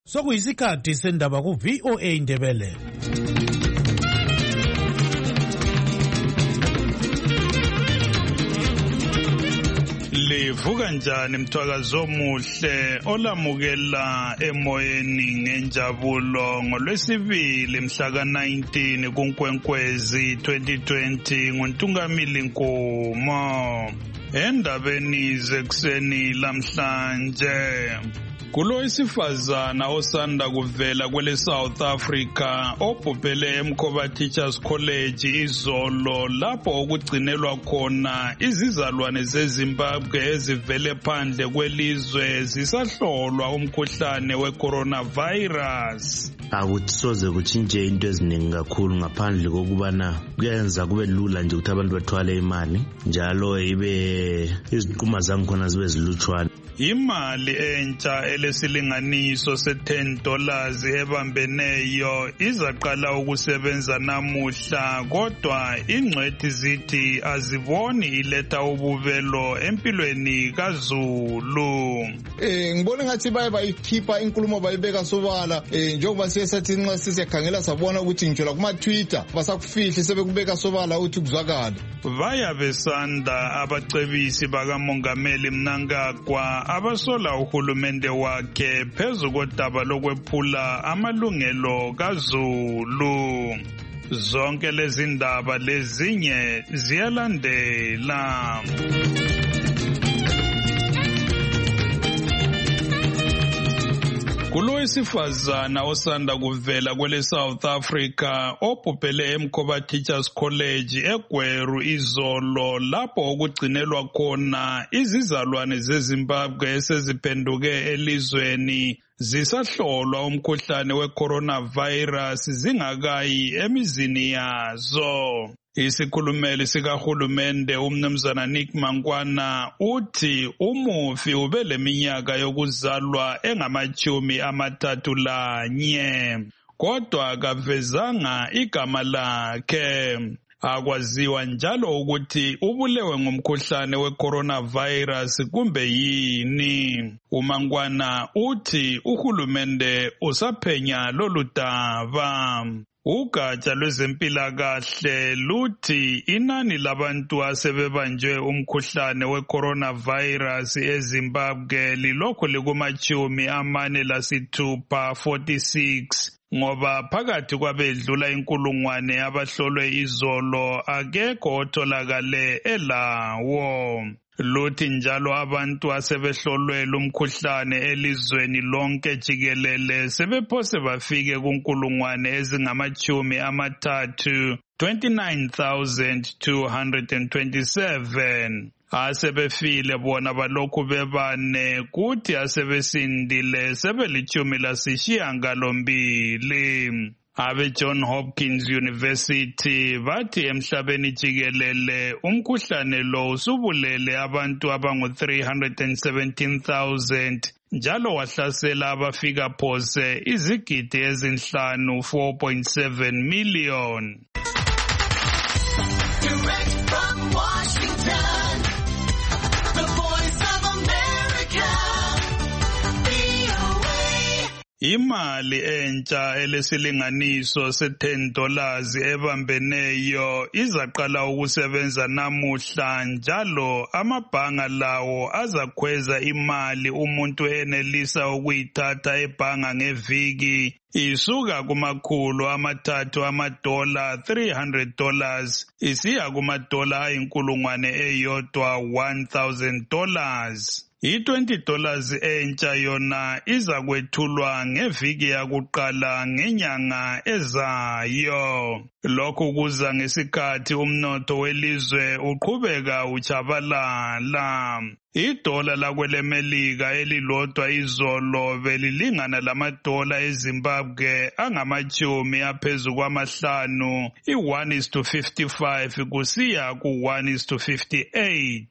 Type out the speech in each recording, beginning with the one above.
Sokuyisikhathi sendaba ku VOA Indebele. Livuka njani mthwakazo omuhle olamukela emoyeni ngenjabulo ngolwesibili mhla ka-19 kuNkwenkwezi 2020 nguNtungamili Nkomo. Endabeni zekuseni lamhlanje, kulo isifazana osanda kuvela kwele South Africa obhubhele eMkhoba Teachers College izolo lapho okugcinelwa khona izizalwane zeZimbabwe ezivele phandle kwelizwe zisahlolwa umkhuhlane we-coronavirus. Akusoze kutshintshe into eziningi kakhulu ngaphandle kokubana kuyenza kube lula nje ukuthi abantu bathwale imali njalo ibe iziqhuma zangikhona zibe zilutshwana. Imali entsha elesilinganiso se$10 ebambeneyo izaqala ukusebenza namuhla, kodwa ingcwethi zithi aziboni iletha ubuvelo empilweni kaZulu. Ngibona ngathi bayikhipha inkulumo bayibeka sobala njengoba siyesathi nxa sisekhangela sabona ukuthi ngitsho la kuma-Twitter basakufihli sebekubeka sobala ukuthi kuzwakala. Vaya besanda abacebisi bakamongameli Mnangagwa abasola uhulumende wakhe phezu kodaba lokwephula amalungelo kaZulu. Zonke lezi ndaba lezinye ziyalandela. Kulo isifazana osanda kuvela kwele South Africa obhubhele eMkhoba Teachers College eGweru izolo lapho okugcinelwa khona izizalwane zeZimbabwe eseziphenduke elizweni zisahlolwa umkhuhlane we-coronavirus zingakayi emizini yazo. Isikhulumeli sikahulumende umnumzana Nick Mangwana uthi umufi ube leminyaka yokuzalwa engama-31 kodwa kavezanga igama lakhe. Akwaziwa njalo ukuthi ubulewe ngumkhuhlane we-coronavirus kumbe yini. uMangwana uthi uhulumende usaphenya lolu daba. Ugatsha lwezempilakahle luthi inani labantu asebebanjwe umkhuhlane we-coronavirus eZimbabwe lilokhu likuma-46 ngoba phakathi kwabedlula inkulungwane abahlolwe izolo akekho otholakale elawo. Luthi njalo abantu asebehlolwe lumkhuhlane elizweni lonke jikelele sebephose bafike kunkulungwane ezingama-30, 29,227. Asebefile bona balokhu bebane kuthi asebesindile sebeli-18. Abe John Hopkins University bathi emhlabeni jikelele umkhuhlane lo usubulele abantu abangu-317,000 njalo wahlasela abafika phose izigidi ezinhlanu 4.7 million. Direct from Washington, the Voice of America, VOA. Imali entsha elesilinganiso se$10 ebambeneyo izaqala ukusebenza namuhla njalo amabhanga lawo azakhweza imali umuntu enelisa ukuyithatha ebhanga ngeviki isuka $300 isiya $1,000. I-$20 entsha yona iza kwethulwa ngeviki yakuqala ngenyanga ezayo. Lokhu kuza ngesikhathi umnotho welizwe uqhubeka uchabalala. Idola lakwelemelika elilodwa izolo belilingana lamadola eZimbabwe angama-10 aphezu kwamahlanu, i-1:55 kusiya ku-1:58.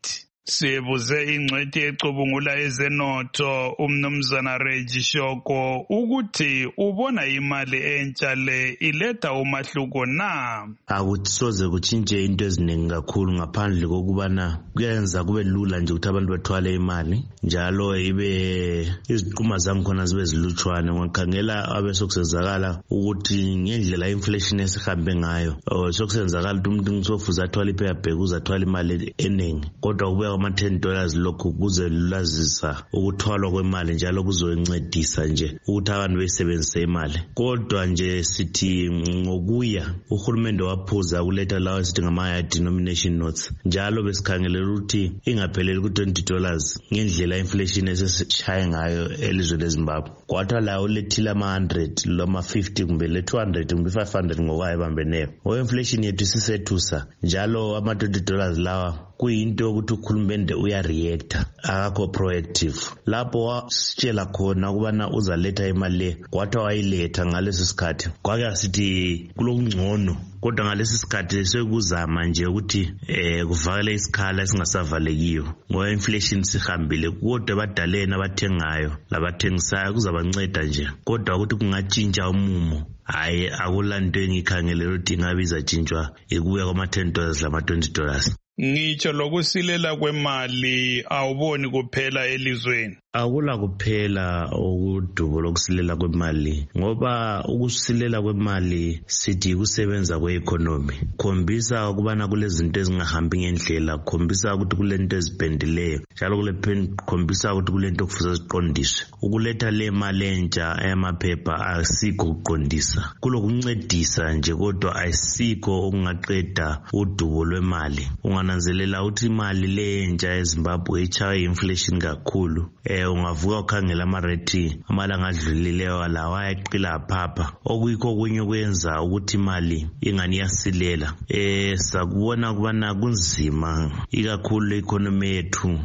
Sibuze ingcwethi ecubungula ezenotho umnumzana Reggie Shoko ukuthi ubona imali entsha le iletha umahluko na. Akusoze kutshintshe into eziningi kakhulu ngaphandle kokubana kuyenza kube lula nje ukuthi abantu bathwale imali njalo ibe iziquma zangikhona zibe zilutshwane. Ngikhangela abesokusenzakala ukuthi ngendlela inflation esihambe ngayo sokusenzakala ukuthi umuntu ngisofuza athwale ipaper uzathwala imali eningi kodwa kube ama$10 lokhu kuze lulazisa ukuthwalwa kwemali njalo kuzoncedisa nje ukuthi abantu besebenzise imali. Kodwa nje sithi ngokuya uhulumende waphuza ukuletha lawa sithi ngama denomination notes njalo besikhangelela ukuthi ingapheleli ku$20 ngendlela inflation esesishaye ngayo elizweni leZimbabwe. Kwathiwa la ulethile ama-100 loma 50 kumbe le 200 kumbe 500 ngokwayo bambeneyo. Inflation yethu sisethusa njalo ama$20 lawa kuyinto ukuthi ukhulumende uyareacta akakho proactive. Lapho wasitshela khona ukubana uzaletha imali le kwathiwa wayiletha ngaleso sikhathi kwake sithi kulokungcono kodwa ngalesi sikhathi sekuzama nje ukuthi kuvakele isikhala esingasavalekiyo ngoba inflation sihambile kodwa badalena abathengayo labathengisayo kuzabanceda nje kodwa ukuthi kungatshintsha umumo hayi akulanto engikhangelela ukuthi ingabiza tshintshwa ikuya kwama$10 lama$20. Ngitsho lokusilela kwemali awuboni kuphela elizweni. Akula kuphela ukudubo lokusilela kwemali ngoba ukusilela kwemali sithi kusebenza kwe-economy. Khombisa ukubana kulezinto ezingahambi ngendlela, khombisa ukuthi kulento ezibhendileyo njalo khombisa ukuthi kulento okufuze ziqondiswe. Ukuletha le mali entsha eyamaphepha asikho ukuqondisa, kulokuncedisa nje kodwa ayisikho okungaqeda udubo lwemali. Ungananzelela ukuthi imali le entsha eZimbabwe ichaye inflation kakhulu. Ungavuka ukhangela amarate amalanga adlulileyo lawa ayaqila phapha okuyikho kunye kwenza ukuthi imali ingani yasilela. Sakubona kubana kunzima ikakhulu economy yethu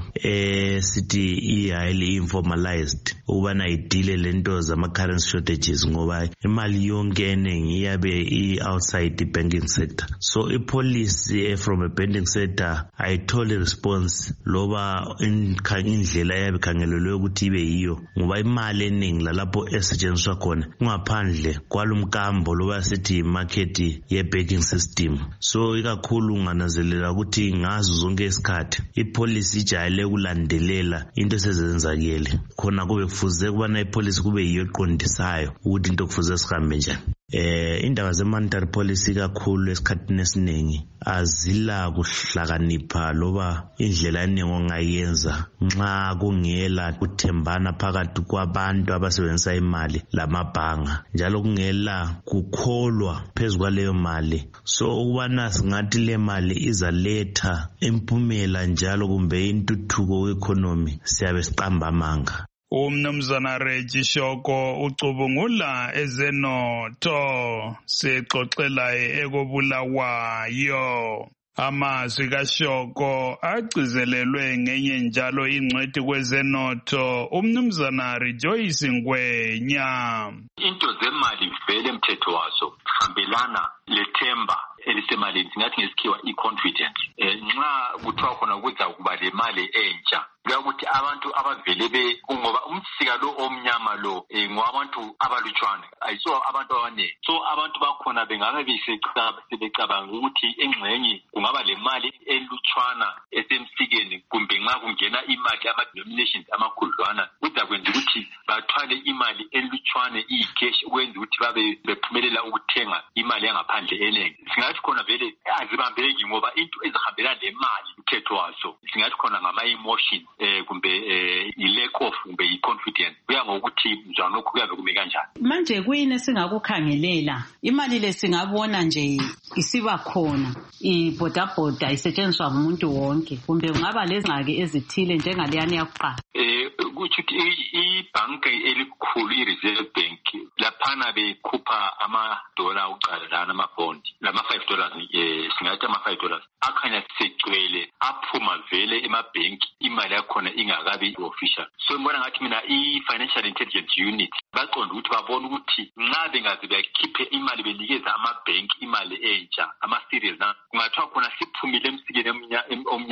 sithi highly informalized ukubana idile lento zama currency shortages ngoba imali yonke eningi iyabe outside the banking sector. So ipolicy from a banking sector ayitholi response loba indlela yabe khangelelwe ukuthi ibe yiyo ngoba imali eningi lalapho esetshenziswa khona kungaphandle kwalumkambo loba sithi market ye banking system. So ikakhulu ungananzelela ukuthi ngazo zonke isikhathi ipolicy ijayele ukulandelela into esezenzakele khona kube kufuze kubana ipolicy kube yiyo eqondisayo ukuthi into kufuze sihambe njani. Indaba ze-monetary policy kakhulu esikhathini esiningi azila kuhlakanipha loba indlela eningi ongayenza nxa kungela kuthembana phakathi kwabantu abasebenzisa imali lamabhanga njalo kungela kukholwa phezu kwaleyo mali. So ukubana singathi le mali izaletha impumela njalo kumbe intuthuko kwe-economy siyabe siqamba amanga. Umnumzana Reggie Shoko ucubungula ezenotho sixoxela ekobulawayo. Amazwi kaShoko agcizelelwe ngenye njalo ingcwethi kwezenotho umnumzana Rejoice Ngwenya. Into zemali vele umthetho wazo hambelana lethemba elisemalini singathi ngesikhiwa i-confidence. Nxa kuthiwa khona kuza kuba le mali entsha ukuthi abantu abavele ngoba umsika lo omnyama lo ngowabantu abalutshwane ayiso abantu abaningi. So abantu bakhona bengabe sebecabanga ukuthi engxenye kungaba le mali elutshwana esemsikeni kumbe nxa kungena imali ama-denominations amakhudlwana kuzakwenza ukuthi bathwale imali elutshwane iyi-cash ukwenza ukuthi babe bephumelela ukuthenga imali yangaphandle eningi. Singathi khona vele azibambeki ngoba into ezihambelana nemali umthetho wazo singathi khona ngama-emotion kumbe i-lack of kumbe i-confidence kuya ngokuthi njani lokhu kuyabe kume kanjani. Manje kuyini esingakukhangelela imali le singabona nje isiba khona ibhodabhoda isetshenziswa ngumuntu wonke kumbe kungaba lezingxaki ezithile njengaleyani yakuqala. Ukuthi ibhanki elikhulu i-Reserve Bank laphana bekhupha ama-dollar uqala lana ama-bond lama-$5 singathi ama-$5 akhanya segcwele aphuma vele emabhenki imali yakhona ingakabi official. So ngibona ngathi mina i-Financial Intelligence Unit baqonda ukuthi babone ukuthi nxa bengaze bekhiphe imali benikeza amabhenki imali entsha ama-series kungathiwa khona siphumile emsikeni omnyama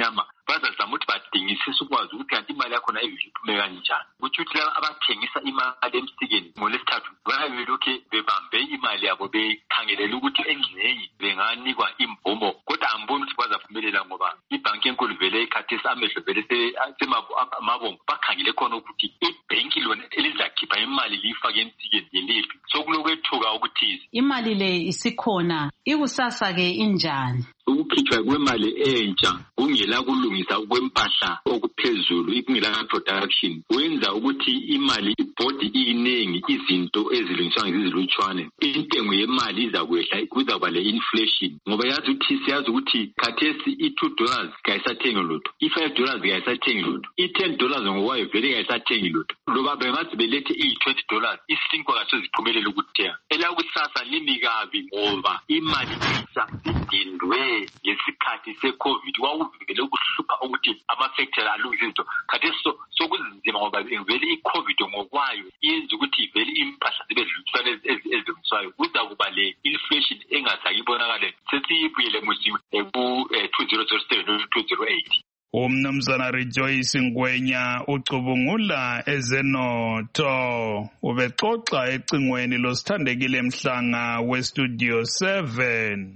bazazama ukuthi badingisise ukwazi ukuthi kanti imali yakho na iphume kanjani. Ukuthi laba abathengisa imali emsikeni ngolesithathu bayabelokhe bebambe imali yabo bekhangelela ukuthi engxenye benganikwa imvumo, kodwa amboni ukuthi bazaphumelela ngoba ibhanki enkulu vele ikhathesi amehlo vele semabombo bakhangele khona ukuthi ibhenki lona elizakhipha imali liyifake emsikeni yeliphi. So kulokwethuka ukuthize imali le isikhona ikusasa-ke injani? Ukukhitshwa kwemali entsha kungela kulungisa kwempahla okuphezulu, kungela production, wenza ukuthi imali ibhodi iningi, izinto ezilungiswa ngizilutshwane, intengo yemali izakwehla, kuzaba le inflation. Ngoba siyazi ukuthi khathesi $2 kayisathengi lutho, $5 kayisathengi lutho, $10 ngokwayo vele kayisathengi lutho. Loba bengathi belethe $20 isinkwa kaseziphumelele ukuthenga. Elakusasa limi kabi ngoba imali idindwe ngesikhathi se-COVID kwakuvele ukuhlupha ukuthi ama-factory alungise izinto. Khathesi sokunzima ngoba vele i-COVID ngokwayo yenza ukuthi vele impahla zibe zilutshwane ezilungiswayo. Kuzakuba le inflation engazange ibonakale sesiyibuyele musiwe ku-2007 no-2008. Umnumzana Rejoice Ngwenya ucubungula ezenotho ubexoxa ecingweni losithandekile Mhlanga weStudio 7.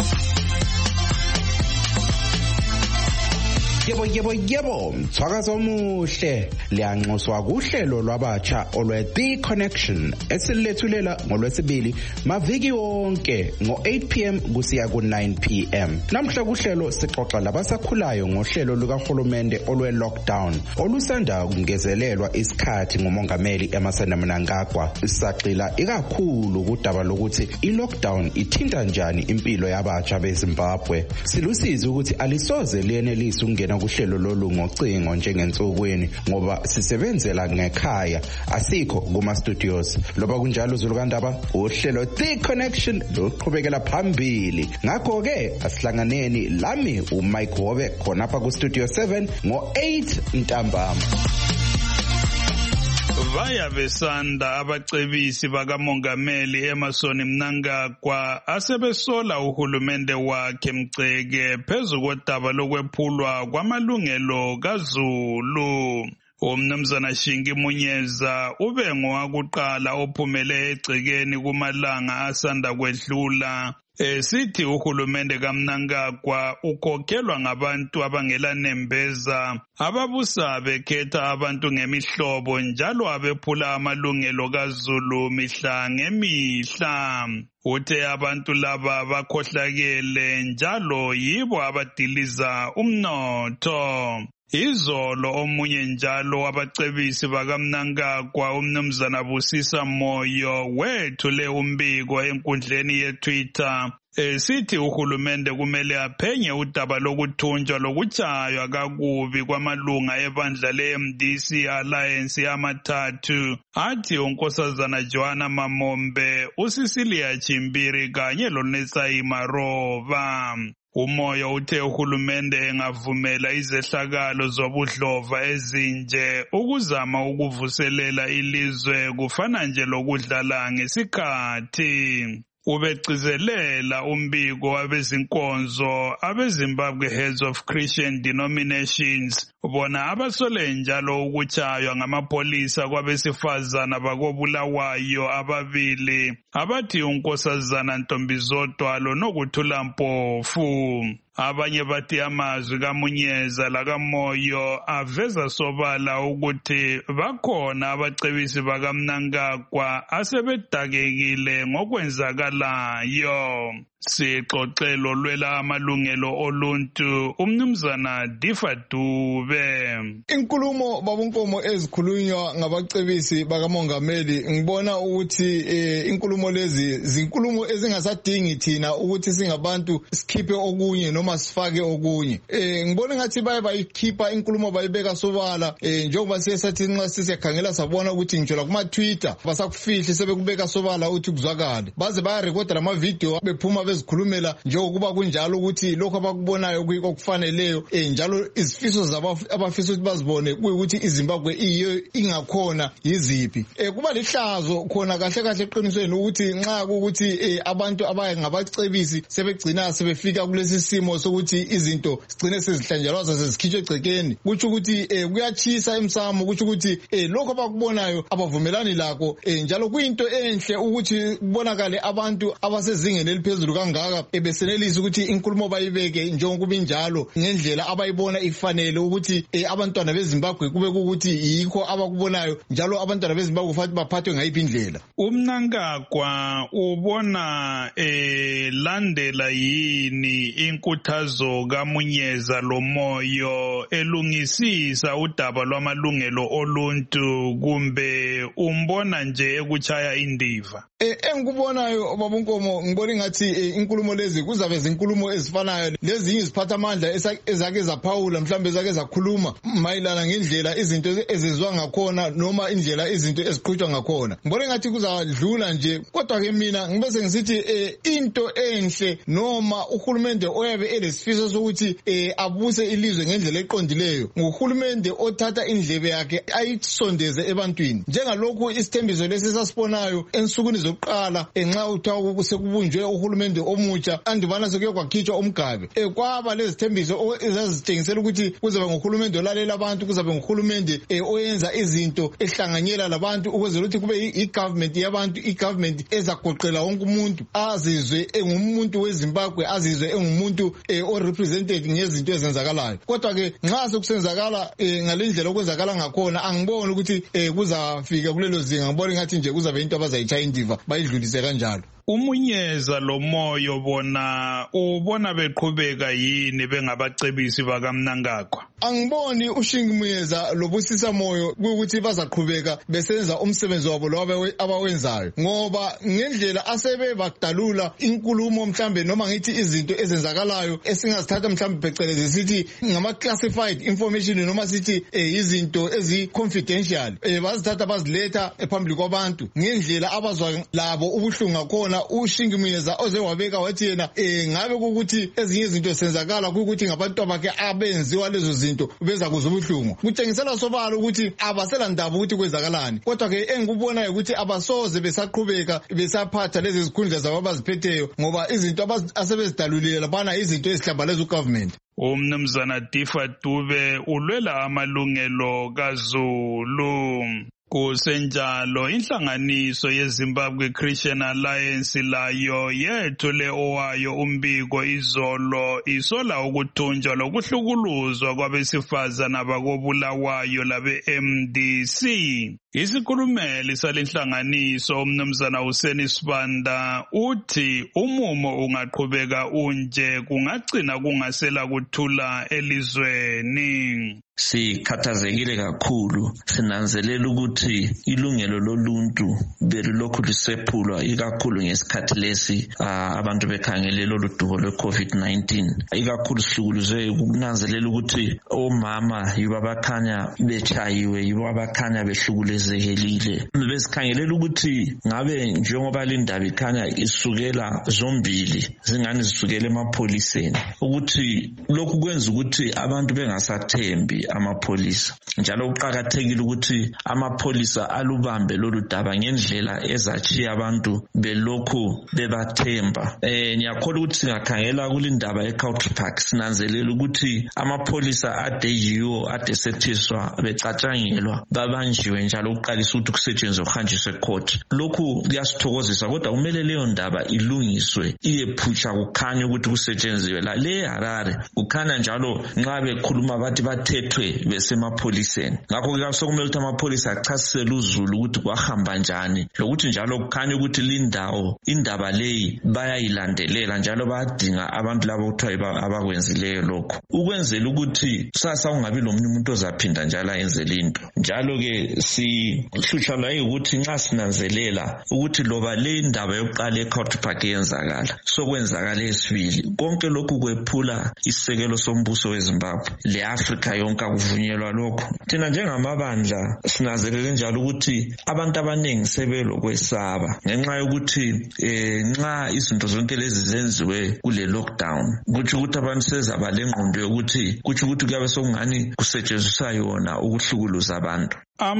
Yebo, mthwakazo omuhle liyanxuswa kuhlelo lwabatsha olwe-The Connection esilethulela ngolwesibili maviki wonke ngo-8 p.m. kusiya ku-9 p.m. Namhla kuhlelo sixoxa labasakhulayo ngohlelo lukahulumende olwe-lockdown olusanda kungezelelwa isikhathi ngumongameli Emmerson Mnangagwa. Sisagxila ikakhulu kudaba lokuthi i-lockdown ithinta njani impilo yabatsha beZimbabwe. Silusizi ukuthi alisoze liyenelise ukungena kuhlelo lolu ngocingo njengensukwini ngoba sisebenzela ngekhaya asikho kuma studios. Loba kunjalo Zulukandaba uhlelo The Connection luqhubekela phambili. Ngakho ke asihlanganeni lami uMike Hobe khonapha ku Studio 7 ngo-8 ntambama. Vaya besanda abacebisi bakamongameli Emmerson Mnangagwa asebesola uhulumende wakhe Mceke phezu kodaba lokwephulwa kwamalungelo kaZulu. Umnumzana Shingi Munyeza ube ngowakuqala ophumele egcekeni kumalanga asanda kwedlula. Sithi uhulumende kaMnangagwa ukhokhelwa ngabantu abangela nembeza ababusa bekhetha abantu ngemihlobo njalo abephula amalungelo kaZulu mihla ngemihla. Uthe abantu laba bakhohlakele njalo yibo abadiliza umnotho. Izolo omunye njalo wabacebisi bakaMnangagwa umnumzana Busisa Moyo wethule umbiko enkundleni yeTwitter sithi uhulumende kumele aphenye udaba lokuthunjwa lokutshaywa kakubi kwamalunga ebandla le-MDC Alliance amathathu athi unkosazana Joanna Mamombe, uCecilia Chimbiri kanye loNetsai Maroba. Umoyo uthe uhulumende engavumela izehlakalo zobudlova ezinje ukuzama ukuvuselela ilizwe kufana nje lokudlala ngesikhathi. Ubegcizelela umbiko wabezinkonzo abeZimbabwe Heads of Christian Denominations bona abasole njalo ukutshaywa ngamapolisa kwabesifazana bakobulawayo ababili abathi unkosazana Ntombizodwa loNokuthula Mpofu. Abanye bathi amazwi kaMunyeza lakaMoyo aveza sobala ukuthi bakhona abacebisi bakaMnangagwa asebedakekile ngokwenzakalayo. Sixoxelo lwela amalungelo oluntu umnumzana Difa Dube. Inkulumo babunkomo ezikhulunywa ngabacebisi bakamongameli ngibona ukuthi inkulumo lezi zinkulumo ezingasadingi thina ukuthi singabantu sikhiphe okunye noma sifake okunye. Ngibona ngathi bayikhipha inkulumo bayibeka sobala njengoba siyesathi nxa sisekhangela sabona ukuthi ngitsho la kuma Twitter basakufihla sebekubeka sobala uthi kuzwakala. Baze bayarekhoda ama video bephuma bezikhulumela njengokuba kunjalo ukuthi lokho abakubonayo kuyiko kufaneleyo njalo izifiso zabo abafisa ukuthi bazibone kuyikuthi iZimbabwe iyo ingakhona yiziphi. Kuba lihlazo khona kahle eqinisweni ukuthi nxa ukuthi abantu abangabacebisi sebegcina sebefika kulesi simo isiqiniseko sokuthi izinto sigcine sezihlanjelwa sezikhitshwe egcekeni kutsho ukuthi kuyachisa emsamo kutsho ukuthi lokho abakubonayo abavumelani lakho njalo kuyinto enhle ukuthi kubonakale abantu abasezingeni eliphezulu kangaka besenelisa ukuthi inkulumo bayibeke njengokuba injalo ngendlela abayibona ifanele ukuthi abantwana beZimbabwe kube ukuthi yikho abakubonayo njalo abantwana beZimbabwe kufanele baphathwe ngayiphi indlela. Umnangagwa ubona landela yini inkuthazo kaMunyeza Lomoyo elungisisa udaba lwamalungelo oluntu kumbe umbona nje ekuchaya indiva? Engikubonayo babunkomo ngibona ngathi inkulumo lezi kuzabe izinkulumo ezifanayo lezinye iziphathamandla ezake zaphawula mhlambe ezake zakhuluma mayilana ngendlela izinto ezizwa ngakhona noma indlela izinto eziqhutshwa ngakhona. Ngibona ngathi kuzadlula nje kodwa ke mina ngibese ngisithi into enhle noma uhulumende oyabe elesifiso sokuthi abuse ilizwe ngendlela eqondileyo nguhulumende othatha indlebe yakhe ayisondeze ebantwini njengalokhu isithembiso lesisasibonayo ensukwini zokuqala nxa uthiwa sekubunjwe uhulumende omutsha andibana sekuye kwakhitshwa umgabe kwaba lezithembiso ezazitshengisela ukuthi kuzabe nguhulumende olalela abantu kuzabe nguhulumende oyenza izinto ehlanganyela labantu ukwenzela ukuthi kube i-government yabantu i-government ezagoqela wonke umuntu azizwe engumuntu weZimbabwe azizwe engumuntu orepresented ngezinto ezenzakalayo. Kodwa ke nxa sekusenzakala ngalendlela okwenzakala ngakhona angiboni ukuthi kuzafika kulelo zinga ngibona ngathi nje kuzabe into abazayitshaya indiva bayidlulise kanjalo. Umunyeza Lomoyo bona ubona beqhubeka yini bengabacebisi bakaMnangagwa? Angiboni uShingumunyeza loBusisa Moyo ukuthi bazaqhubeka besenza umsebenzi wabo lo abawenzayo ngoba ngendlela asebe bakudalula inkulumo mhlambe noma ngithi izinto ezenzakalayo esingazithatha mhlambe phecelezi sithi ngama classified information noma sithi izinto ezi-confidential bazithatha baziletha phambili kwabantu ngendlela abazwa labo ubuhlungu ngakhona. uShingumunyeza oze wabeka wathi yena ngabe ukuthi ezinye izinto senzakala ukuthi ngabantu bakhe abenziwa lezo zinto beza kuzobuhlungu kutshengisela sobala ukuthi abaselandaba ukuthi kwezakalani. Kodwa ke engikubonayo ukuthi abasoze besaqhubeka besaphatha lezi zikhundla zabo abaziphetheyo ngoba izinto asebezidalulile labana izinto ezihlambalaza ugovernment. Umnumzana Difa Dube ulwela amalungelo kaZulu. Kusenjalo inhlanganiso yeZimbabwe Christian Alliance layo yethule owayo umbiko izolo isola ukuthunjwa lokuhlukuluzwa kwabesifazana bakobulawayo labe MDC. Isikhulumeli salenhlanganiso umnumzana Hussein Sibanda uthi umumo ungaqhubeka unje kungagcina kungasela kuthula elizweni. Sikhathazekile kakhulu sinanzelela ukuthi ilungelo loluntu belilokhu lisephulwa ikakhulu ngesikhathi lesi abantu bekhangelela oludubo lwe-COVID-19 ikakhulu sihlukuluze ukunanzelela ukuthi omama yibo abakhanya bechayiwe yibo abakhanya behlukulezekelile besikhangelela ukuthi ngabe njengoba lindaba ikhanya isukela zombili zingani zisukela emapholiseni ukuthi lokhu kwenza ukuthi abantu bengasathembi amapholisa njalo kuqakathekile ukuthi amapholisa alubambe lolu daba ngendlela ezachiya abantu belokhu bebathemba. Ngiyakholwa ukuthi singakhangela kulindaba eCountry Park sinanzelela ukuthi amapholisa ade yiwo ade sethiswa becatshangelwa babanjiwe njalo uqalisa ukuthi kusetshenzwe kuhanjiswe court. Lokhu kuyasithokozisa kodwa kumele leyo ndaba ilungiswe iyephutsha kukhanya ukuthi kusetshenzwe la le Harare kukhanya njalo nxa bekhuluma bathi bathethwe besemapholiseni. Ngakho ke sokumele ukuthi amapholisa achasisele uZulu ukuthi kwahamba njani lokuthi njalo kukhanya ukuthi indaba leyi bayayilandelela njalo bayadinga abantu labo okuthiwa abakwenzileyo lokho ukwenzela ukuthi sasa ungabi lomunye umuntu ozaphinda njalo ayenzele into. Njalo ke sihlutshwa ukuthi nxa sinanzelela ukuthi loba le ndaba yokuqala eCountry Park yenzakala sokwenzakala esibili konke lokhu kwephula isisekelo sombuso weZimbabwe le Africa yonke akuvunyelwa lokho. Thina njengamabandla sinanzelele njalo ukuthi abantu abaningi sebelokwesaba ngenxa yokuthi nxa izinto zonke lezi zenziwe kule lockdown kuthi ukuthi abantu sezaba lengqondo yokuthi kuthi kuyabe sokungani kusetshenziswa yona ukuhlukuluza abantu. Ama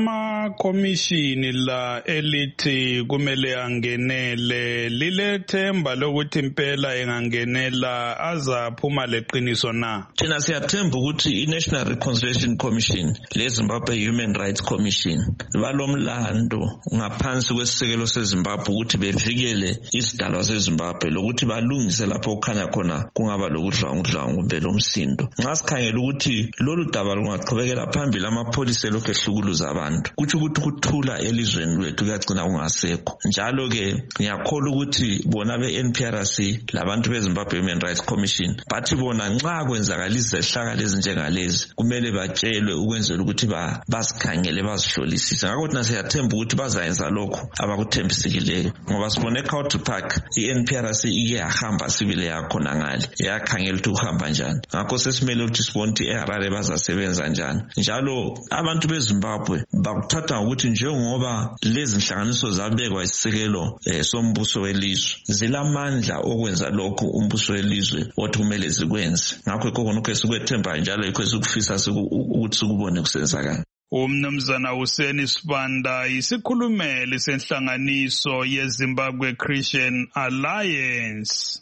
amakomishini la elithi kumele angenele lilethemba lokuthi impela engangenela azaphuma leqiniso na? Thina siyathemba ukuthi i-National Reconciliation Commission le-Zimbabwe Human Rights Commission balomlando ngaphansi kwesisekelo seZimbabwe ukuthi bevikele isidalwa seZimbabwe lokuthi balungise lapho kukhanya khona kungaba lokudlwangudlwangu kumbe lomsindo. Nxa sikhangela ukuthi lolu daba lungaqhubekela phambili amapholisa elokhu ehlukuluza abantu, kutsho ukuthi ukuthula elizweni lwethu kuyagcina kungasekho. Njalo-ke ngiyakholwa ukuthi bona be-NPRC labantu beZimbabwe Human Rights Commission bathi bona nxa kwenzakalisa izehlakalo ezinjengalezi kumele batshelwe ukwenzela ukuthi basikhangele bazihlolisise. Ngakho thina siyathemba ukuthi bazayenza lokho abakuthembisikileyo, ngoba sibone eCountry Park i-NPRC ike yahamba sibile yakhona ngale yakhangela ukuthi kuhamba njani. Ngakho sesimele ukuthi sibone ukuthi eHarare bazasebenza njani. Njalo abantu beZimbabwe bakuthatha ukuthi njengoba lezi nhlanganiso zabekwa isisekelo sombuso welizwe zilamandla okwenza lokho umbuso welizwe othi kumele zikwenze. Ngakho khona sikwethemba njalo yikho sikufisa ukuthi sikubone kusenzakala. Umnumzana Hussein Sibanda isikhulumeli senhlanganiso yeZimbabwe Christian Alliance.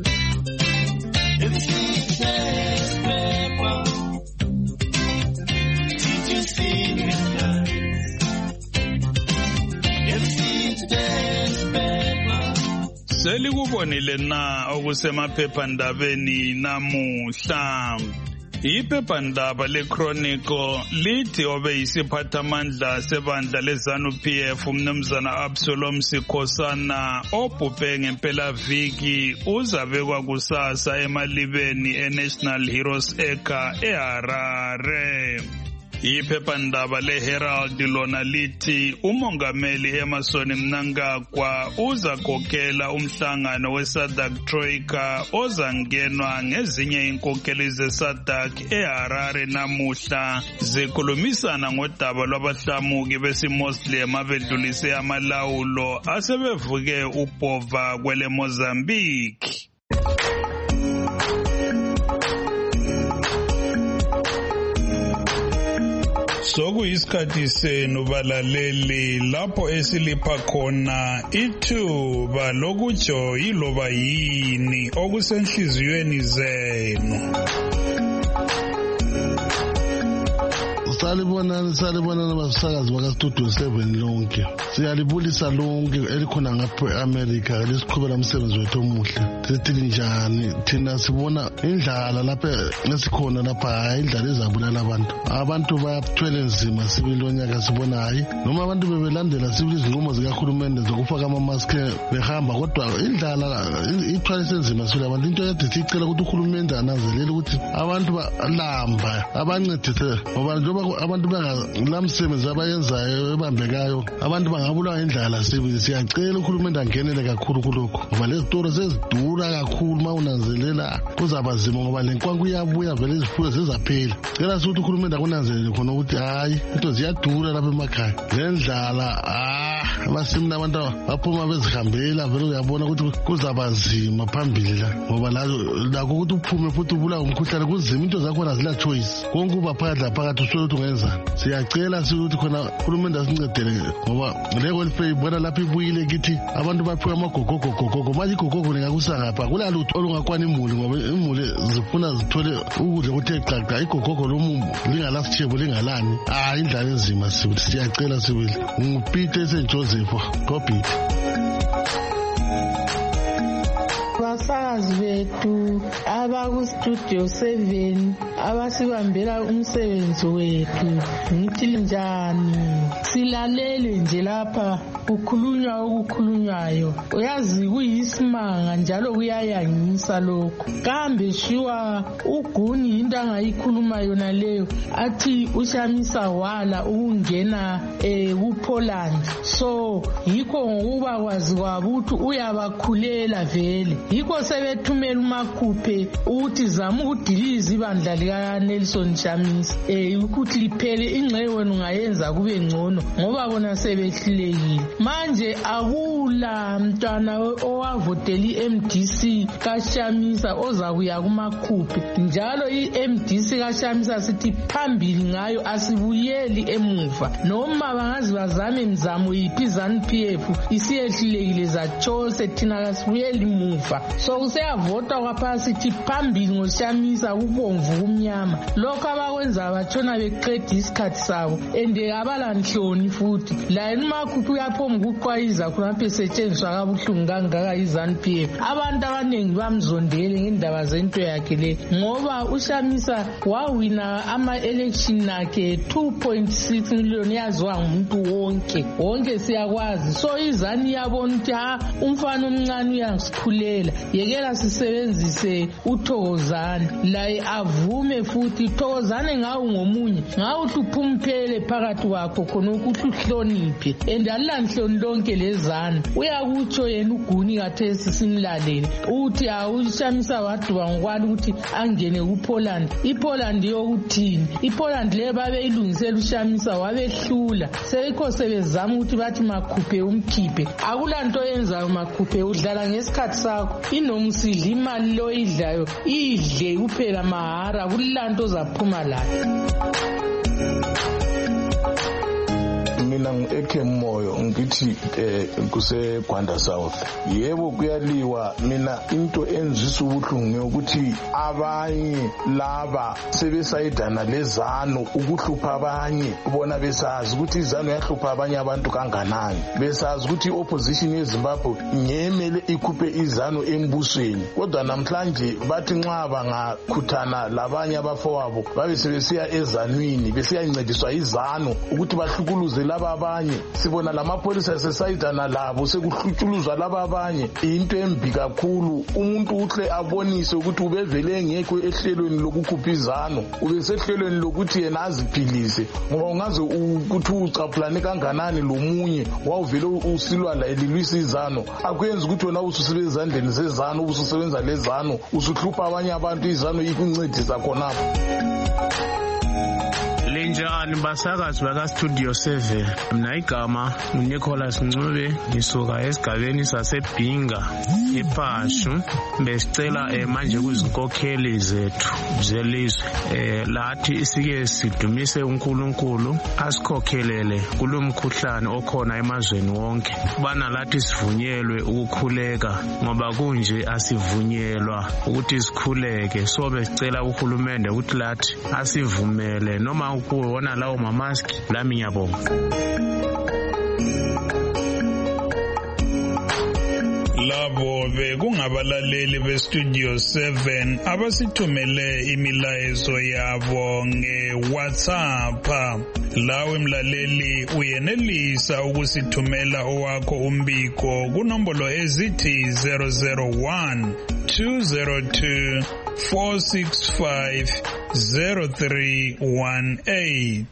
Selikubonile na okusemaphephandabeni namuhla? Iphephandaba leChronicle lithi obe yisiphathamandla sebandla leZANU-PF umnumzana Absalom Sikhosana obhubhe ngempelaviki uzabekwa kusasa emalibeni eNational Heroes Acre eHarare. Iphephandaba leHerald lona lithi umongameli Emmerson Mnangagwa uzakhokhela umhlangano weSADC Troika ozangenwa ngezinye inkokheli zeSADC eHarare namuhla zikhulumisana ngodaba lwabahlamuki besiMuslim abedlulise amalawulo asebevuke ubhova kwele Mozambique. Sokuyisikhathi senu balaleli lapho esilipha khona ithuba lokutsho yiloba yini okusenhliziyweni zenu. Salibonani basakazi bakaStudio 7 lonke. Siyalibulisa lonke elikhona ngapha eAmerica lesiqhubela umsebenzi wethu omuhle. Sithi njani thina sibona indlala lapha esikhona lapha indlala ezabulala abantu. Abantu bayathwele nzima sibili lonyaka sibona hayi noma abantu bebelandela sibili izinqumo zikahulumende zokufaka ama-mask behamba kodwa indlala ithwalise nzima sibili abantu. Into yethu sicela ukuthi uhulumende ananzelele ukuthi abantu balamba abancedise ngoba njengoba abantu bangalamsebenzi abayenzayo ebambekayo abantu bangabulawa indlala sibili. Siyacela uhulumende angenele kakhulu kulokho ngoba lezi zitoro sezidura kakhulu mawunanzelela kuzaba zima ngoba lenkwangu iyabuya vele izifuyo zizaphela. Cela ukuthi uhulumende akunanzelele khona ukuthi hayi into ziyadura lapha emakhaya lendlala abasimna abantu baphuma bezihambela vele uyabona ukuthi kuzaba nzima phambili la ngoba lakho ukuthi uphume futhi ubulawa umkhuhlane kuzima into zakhona zila choice konke uba phakathi usole ukuthi ungenzani. Siyacela ukuthi khona uhulumende asincedele ngoba le-welfare ibona lapho ibuyile kithi abantu baphiwe amagogogogogogo manje igogogo lingakusa ngapha kulalutho olungakwana imuli ngoba imuli zifuna zithole ukudla kuthe xaxa igogogo lomumo lingalasithebo lingalani indlala enzima sibili. Siyacela sibili ngupite St. Joseph Kobit. Abasakazi bethu abakuStudio 7 abasibambela umsebenzi wethu ngithi njani silalele nje lapha kukhulunywa okukhulunywayo. Uyazi kuyisimanga njalo kuyayangisa lokho. Kambe shiwa uGuni into angayikhuluma yona leyo athi ushamisa wala ukungena kuPoland. So yikho ngokuba kwazi kwabo ukuthi uyabakhulela vele. Yikho sebethumela umakhuphe ukuthi zama ukudiliza ibandla lika Nelson Chamisa ukuthi liphele ingxeye wena ungayenza kube ngcono ngoba bona sebehlulekile. manje akula mntwana owavotela i-MDC kaShamisa ozakuya kumakhuphi njalo i-MDC kaShamisa sithi phambili ngayo asibuyeli emuva noma bangazi bazame mzamo yiphi ZANU-PF isiyehlulekile zatshose thina kasibuyeli muva so kuseyavota kwapha sithi phambili ngoShamisa kubomvu kumnyama lokho abakwenza batshona beqeda isikhathi sabo ende abalanhloni futhi la emakhuphi uyaphomba ukuqwayiza khonapha esetshenziswa kabuhlungu kangaka iZANU-PF abantu abaningi bamzondele ngendaba zento yakhe le ngoba uShamisa wawina ama-election akhe 2.6 million yaziwa ngumuntu wonke siyakwazi so iZANU yabona ukuthi umfana omncane uyangisikhulela yekela sisebenzise uThokozane laye avume futhi Thokozane ngawo ngomunye ngawuthi uphumphele phakathi kwakho khona ukuthi uhloniphe endalanhloni lonke lezana uyakutsho yena uguni kathesi simlalele uthi uShamisa waduba ngokwani ukuthi angene kuPoland iPoland yokuthini iPoland le babeyilungisela uShamisa wabehlula sekho sebezama ukuthi bathi makhuphe umkhiphe akulanto yenzayo makhuphe udlala ngesikhathi sakho inomsidla imali lo idlayo idle kuphela mahara kulanto zaphuma layo mina ngiekhemoyo ngithi kuseGwanda South yebo kuyaliwa mina into enzisa ubuhlungu ukuthi abanye laba sebesayidana lezanu ukuhlupha abanye ubona besazi ukuthi izanu yahlupha abanye abantu kanganani besazi ukuthi opposition yeZimbabwe ngemele ikhuphe izanu embusweni kodwa namhlanje bathi nxa bangakhuthana labanye abafowabo babe sebesiya ezanwini besiyancediswa izanu ukuthi bahlukuluze laba abanye sibona lamapolisa sesayidana labo sekuhlutshuluzwa laba abanye into embi kakhulu umuntu uhle abonise ukuthi ubevele ngekho ehlelweni lokukhupha izanu ubesehlelweni lokuthi yena aziphilise ngoba ungaze ukuthi ucaphulane kanganani lomunye wawuvele usilwa la elilwisa izanu akuyenza ukuthi wena ususebenza ezandleni zezanu ususebenza lezanu usuhlupha abanye abantu izanu ikuncedisa khonapho Linjani basakazi baka-Studio 7 mina igama nguNicholas Ncube ngisuka esigabeni saseBhinga ePhashu besicela manje kuzinkokheli zethu zelizwe lathi sike sidumise uNkulunkulu asikhokhelele kulomkhuhlane okhona emazweni wonke bana lathi sivunyelwe ukukhuleka ngoba kunje asivunyelwa ukuthi sikhuleke so besicela uHulumende ukuthi lathi asivumele noma kuwona lawo mamask lami ngiyabonga labo bekungabalaleli beStudio 7 abasithumele imilayezo yabo ngeWhatsApp lawe mlaleli uyenelisa ukusithumela owakho umbiko kunombolo ezithi 001 202 465 0318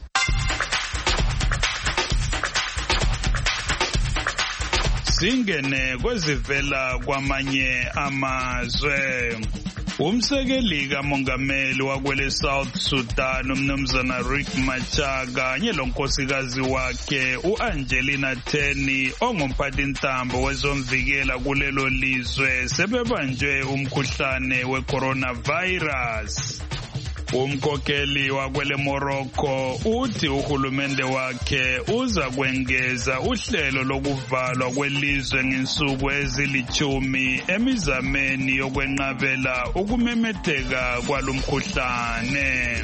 Singene kwezivela kwamanye amazwe umsekeli kamongameli wakwele South Sudan umnumzana Riek Machar kanye lonkosikazi wakhe uAngelina Teny ongumphathintambo wezomvikela kulelo lizwe sebebanjwe umkhuhlane weCoronavirus. Umkhokheli wakwele Morocco uthi uhulumende wakhe uza kwengeza uhlelo lokuvalwa kwelizwe ngensuku ezilithumi emizameni yokwenqabela ukumemetheka kwalomkhuhlane.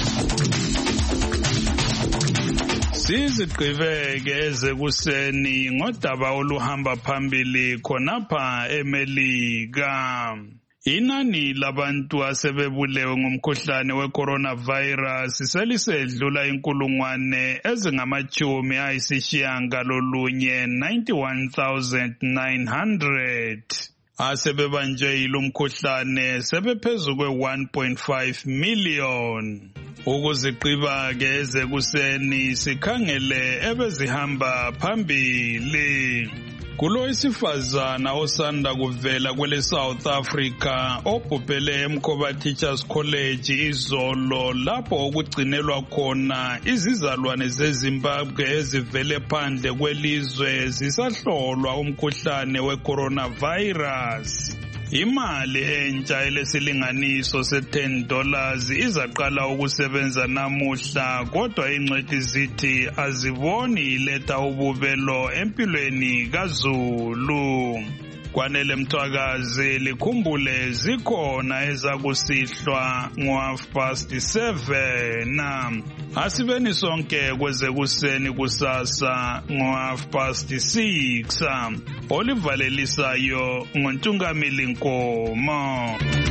Sizigqibeke ezekuseni ngodaba oluhamba phambili khonapha eMelika. Inani labantu asebebulewe ngomkhuhlane weCoronavirus selisedlula 91,900 asebebanjwe yilomkhuhlane sebephezulu kwe-1.5 million. Ukuzigqiba ke ezekuseni sikhangele ebezihamba phambili. Kulo isifazana osanda kuvela kwele South Africa obhubhele eMkhoba Teachers College izolo lapho okugcinelwa khona izizalwane zeZimbabwe ezivele phandle kwelizwe zisahlolwa umkhuhlane we-coronavirus. Imali entsha elesilinganiso $10 izaqala ukusebenza namuhla, kodwa ingcwethi zithi aziboni iletha ububelo empilweni kaZulu. Kwanele Mthwakazi likhumbule zikhona ezakusihlwa ngo7:30. Asibeni sonke kwezekuseni kusasa ngo6:30. Olivalelisayo ngoNtungamili Nkomo.